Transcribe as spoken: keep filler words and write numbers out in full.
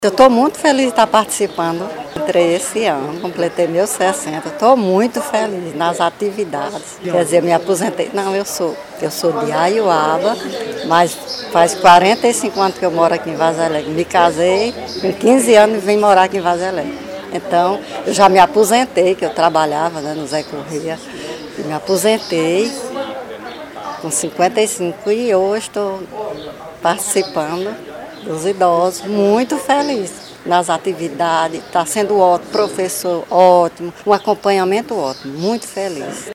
Eu estou muito feliz de estar participando. Entrei esse ano, completei meus sessenta. Estou muito feliz nas atividades. Quer dizer, me aposentei. Não, eu sou. Eu sou de Aiuaba, mas faz quarenta e cinco anos que eu moro aqui em Vaza Alegre. Me casei, com quinze anos e vim morar aqui em Vaza Alegre. Então, eu já me aposentei, que eu trabalhava, né, no Zé Correia. E me aposentei com cinquenta e cinco e hoje estou participando dos idosos, muito feliz nas atividades, está sendo ótimo, professor ótimo, um acompanhamento ótimo, muito feliz.